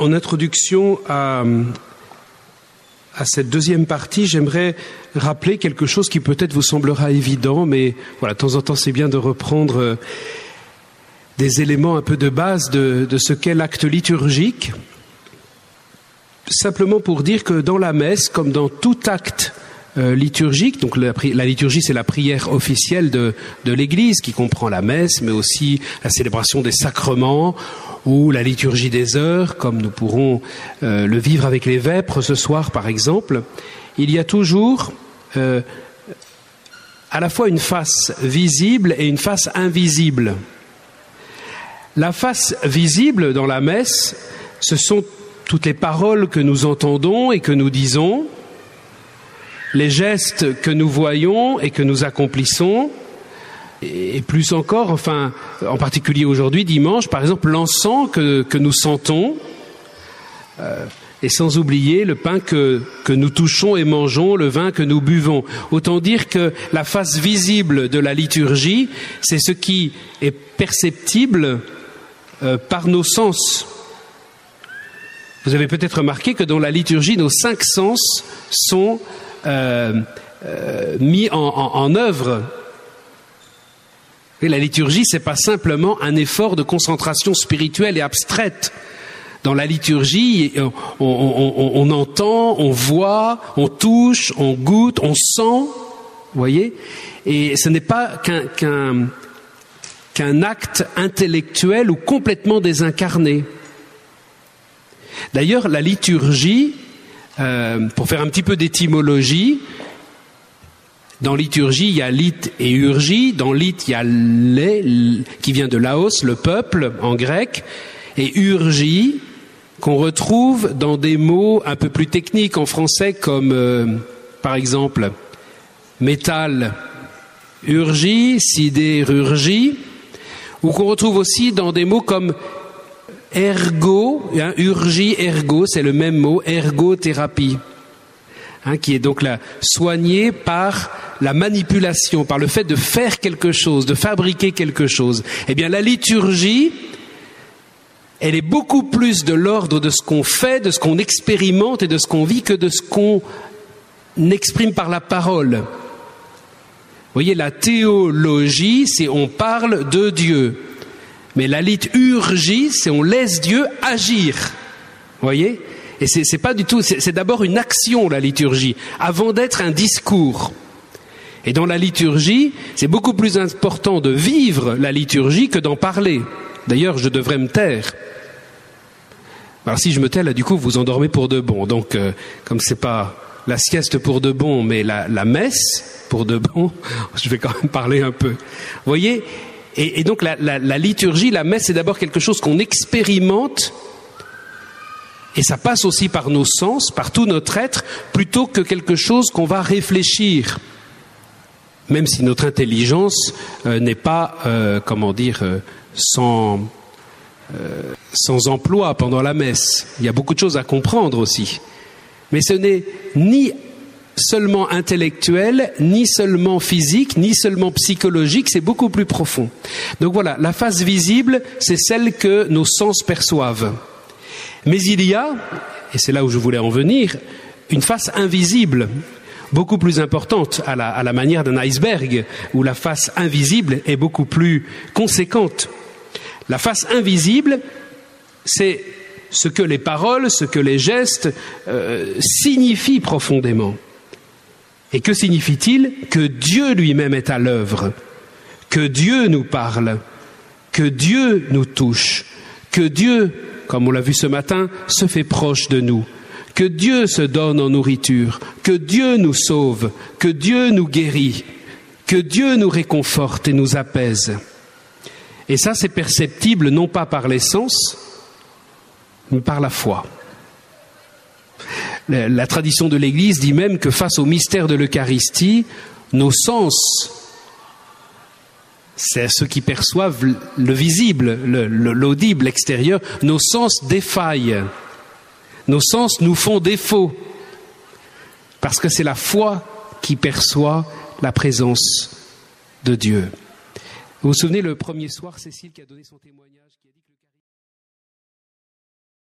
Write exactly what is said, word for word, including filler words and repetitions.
En introduction à, à cette deuxième partie, j'aimerais rappeler quelque chose qui peut-être vous semblera évident, mais voilà, de temps en temps, c'est bien de reprendre des éléments un peu de base de, de ce qu'est l'acte liturgique. Simplement pour dire que dans la messe, comme dans tout acte euh, liturgique, donc la, la liturgie c'est la prière officielle de, de l'Église qui comprend la messe, mais aussi la célébration des sacrements ou la liturgie des heures, comme nous pourrons euh, le vivre avec les vêpres ce soir par exemple. Il y a toujours euh, à la fois une face visible et une face invisible. La face visible dans la messe, ce sont toutes les paroles que nous entendons et que nous disons, les gestes que nous voyons et que nous accomplissons, et plus encore, enfin, en particulier aujourd'hui, dimanche, par exemple, l'encens que, que nous sentons, euh, et sans oublier le pain que, que nous touchons et mangeons, le vin que nous buvons. Autant dire que la face visible de la liturgie, c'est ce qui est perceptible euh, par nos sens. Vous avez peut-être remarqué que dans la liturgie, nos cinq sens sont euh, euh, mis en, en, en œuvre. Et la liturgie, c'est pas simplement un effort de concentration spirituelle et abstraite. Dans la liturgie, on, on, on, on entend, on voit, on touche, on goûte, on sent, vous voyez. Et ce n'est pas qu'un, qu'un, qu'un acte intellectuel ou complètement désincarné. D'ailleurs, la liturgie, euh, pour faire un petit peu d'étymologie, dans liturgie, il y a lith et urgie. Dans lith, il y a lé, qui vient de laos, le peuple, en grec, et urgie, qu'on retrouve dans des mots un peu plus techniques en français, comme, euh, par exemple, métal, urgie, sidérurgie, ou qu'on retrouve aussi dans des mots comme ergo, hein, urgie, ergo, c'est le même mot, ergothérapie, hein, qui est donc là, soignée par la manipulation, par le fait de faire quelque chose, de fabriquer quelque chose. Eh bien, la liturgie, elle est beaucoup plus de l'ordre de ce qu'on fait, de ce qu'on expérimente et de ce qu'on vit que de ce qu'on exprime par la parole. Vous voyez, la théologie, c'est on parle de Dieu. Mais la liturgie, c'est on laisse Dieu agir. Vous voyez ? Et c'est, c'est pas du tout, c'est, c'est d'abord une action, la liturgie, avant d'être un discours. Et dans la liturgie, c'est beaucoup plus important de vivre la liturgie que d'en parler. D'ailleurs, je devrais me taire. Alors si je me tais, là, du coup, vous endormez pour de bon. Donc, euh, comme c'est pas la sieste pour de bon, mais la, la messe pour de bon, je vais quand même parler un peu. Vous voyez ? Et, et donc la, la, la liturgie, la messe, c'est d'abord quelque chose qu'on expérimente, et ça passe aussi par nos sens, par tout notre être, plutôt que quelque chose qu'on va réfléchir, même si notre intelligence euh, n'est pas, euh, comment dire, euh, sans, euh, sans emploi pendant la messe. Il y a beaucoup de choses à comprendre aussi. Mais ce n'est ni seulement intellectuel, ni seulement physique, ni seulement psychologique, c'est beaucoup plus profond. Donc voilà, la face visible, c'est celle que nos sens perçoivent. Mais il y a, et c'est là où je voulais en venir, une face invisible, beaucoup plus importante, à la, à la manière d'un iceberg, où la face invisible est beaucoup plus conséquente. La face invisible, c'est ce que les paroles, ce que les gestes euh, signifient profondément. Et que signifie-t-il ? Que Dieu lui-même est à l'œuvre, que Dieu nous parle, que Dieu nous touche, que Dieu, comme on l'a vu ce matin, se fait proche de nous, que Dieu se donne en nourriture, que Dieu nous sauve, que Dieu nous guérit, que Dieu nous réconforte et nous apaise. Et ça, c'est perceptible non pas par les sens, mais par la foi. La tradition de l'Église dit même que face au mystère de l'Eucharistie, nos sens, c'est ceux qui perçoivent le visible, le, le, l'audible, l'extérieur, nos sens défaillent. Nos sens nous font défaut. Parce que c'est la foi qui perçoit la présence de Dieu. Vous vous souvenez, le premier soir, Cécile qui a donné son témoignage qui